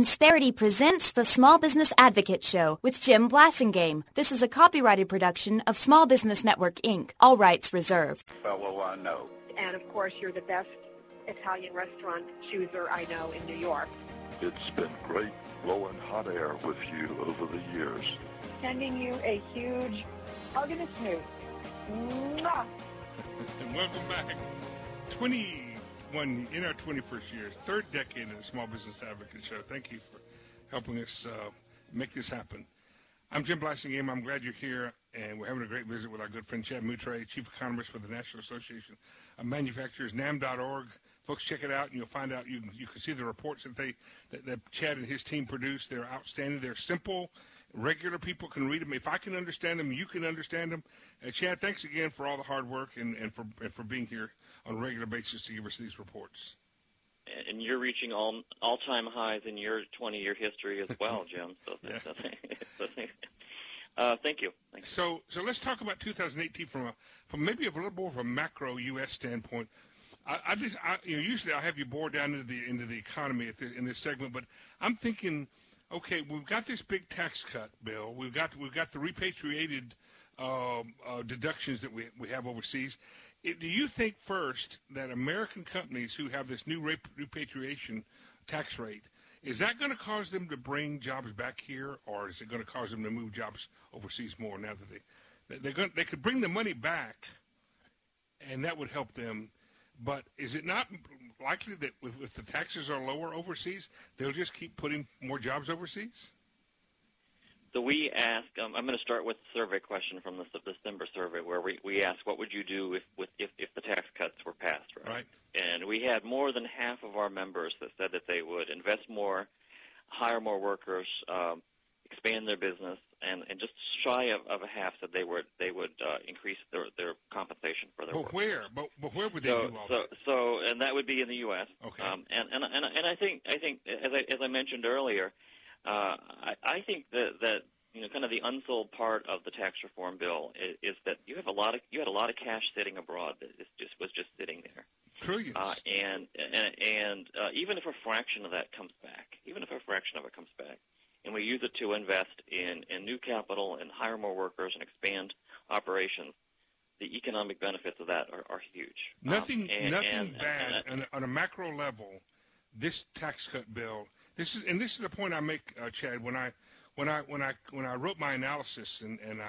Insperity presents the Small Business Advocate Show with Jim Blasingame. This is a copyrighted production of Small Business Network, Inc. All rights reserved. Fellow I know. And, of course, you're the best Italian restaurant chooser I know in New York. It's been great blowing hot air with you over the years. Sending you a huge hug and a smooth. Mwah! And welcome back. 21 in our 21st year, third decade of the Small Business Advocate Show. Thank you for helping us make this happen. I'm Jim Blasingame. I'm glad you're here, and we're having a great visit with our good friend Chad Moutre, Chief Economist for the National Association of Manufacturers, NAM.org. Folks, check it out, and you'll find out. You can see the reports that Chad and his team produce. They're outstanding. They're simple. Regular people can read them. If I can understand them, you can understand them. Chad, thanks again for all the hard work and for being here on a regular basis to give us these reports. And you're reaching all-time highs in your 20-year history as well, Jim. So thank you. So let's talk about 2018 from maybe a little more of a macro U.S. standpoint. Usually I have you bore down into the economy in this segment, but I'm thinking, okay, we've got this big tax cut bill. We've got the repatriated deductions that we have overseas. Do you think first that American companies who have this new repatriation tax rate, is that going to cause them to bring jobs back here, or is it going to cause them to move jobs overseas more? Now that they could bring the money back, and that would help them. But is it not likely that if the taxes are lower overseas, they'll just keep putting more jobs overseas? So we ask, I'm going to start with the survey question from the December survey, where we asked, what would you do if the tax cuts were passed, right? And we had more than half of our members that said that they would invest more, hire more workers, expand their business, and just shy of a half said they would increase their compensation for their work. But where would they do all that? So and that would be in the U.S. Okay. And I think as I mentioned earlier, I think that kind of the unsold part of the tax reform bill is that you had a lot of cash sitting abroad that was just sitting there. Trillions. And even if a fraction of that comes back, and we use it to invest in new capital and hire more workers and expand operations, the economic benefits of that are huge. Nothing bad on a macro level. This tax cut bill. This is the point I make, Chad. When I wrote my analysis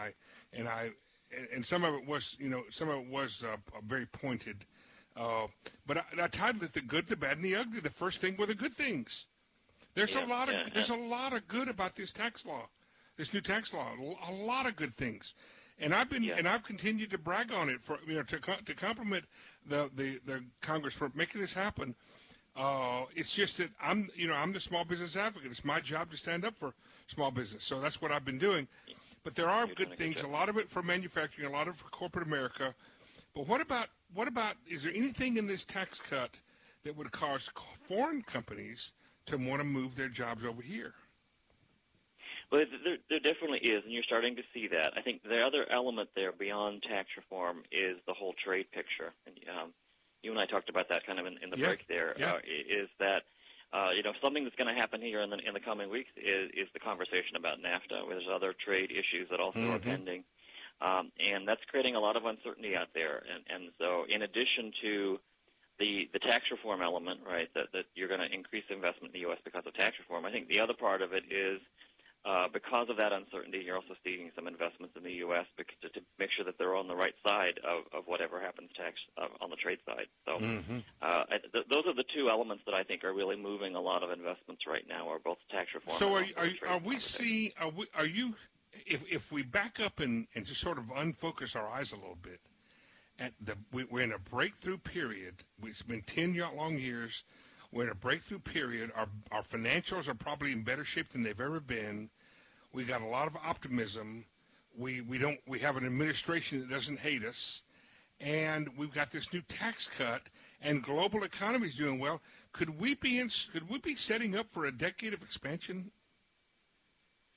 and some of it was very pointed, but I titled it "The Good, the Bad, and the Ugly." The first thing were the good things. There's a lot of good about this tax law, this new tax law. A lot of good things, and I've continued to brag on it for to compliment the Congress for making this happen. It's just that I'm the small business advocate. It's my job to stand up for small business, so that's what I've been doing. But there are good things. A lot of it for manufacturing, a lot of it for corporate America. But what about? Is there anything in this tax cut that would cause foreign companies to want to move their jobs over here? Well, there definitely is, and you're starting to see that. I think the other element there beyond tax reform is the whole trade picture. And you and I talked about that kind of in the break there. Yeah. Is that something that's going to happen here in the coming weeks is the conversation about NAFTA. There's other trade issues that also are pending, and that's creating a lot of uncertainty out there. And so, in addition to the tax reform element, right, that you're going to increase investment in the U.S. because of tax reform, I think the other part of it is because of that uncertainty, you're also seeing some investments in the U.S. to make sure that they're on the right side of whatever happens on the trade side. So those are the two elements that I think are really moving a lot of investments right now, are both tax reform. So are you if we back up and just sort of unfocus our eyes a little bit, we're in a breakthrough period. It's been 10 long years. We're in a breakthrough period. Our financials are probably in better shape than they've ever been. We got a lot of optimism. We have an administration that doesn't hate us, and we've got this new tax cut, and global economy is doing well. Could we be setting up for a decade of expansion?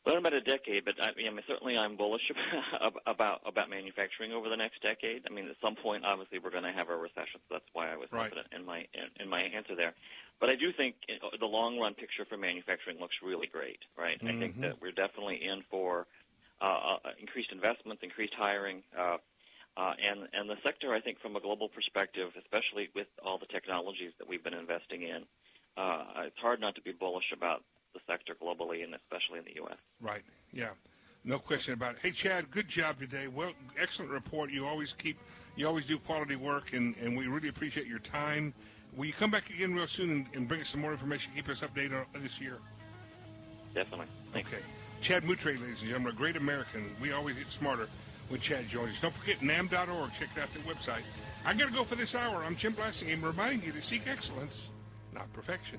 Well, about a decade, but certainly I'm bullish about manufacturing over the next decade. I mean, at some point, obviously, we're going to have a recession, so that's why I was confident in my answer there. But I do think the long-run picture for manufacturing looks really great, right? I think that we're definitely in for increased investments, increased hiring, and the sector, I think, from a global perspective, especially with all the technologies that we've been investing in, it's hard not to be bullish about the sector globally and especially in the U.S. Right. Yeah. No question about it. Hey, Chad, good job today. Well, excellent report. You always do quality work, and we really appreciate your time. Will you come back again real soon and bring us some more information, keep us updated on this year? Definitely. Thanks. Okay. Chad Moutre, ladies and gentlemen, a great American. We always get smarter when Chad joins us. Don't forget NAM.org. Check out the website. I got to go for this hour. I'm Jim Blasingame, reminding you to seek excellence, not perfection.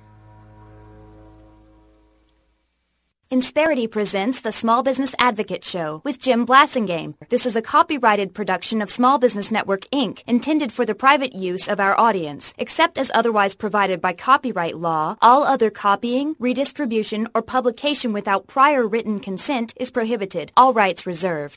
Insperity presents the Small Business Advocate Show with Jim Blasingame. This is a copyrighted production of Small Business Network, Inc., intended for the private use of our audience. Except as otherwise provided by copyright law, all other copying, redistribution, or publication without prior written consent is prohibited. All rights reserved.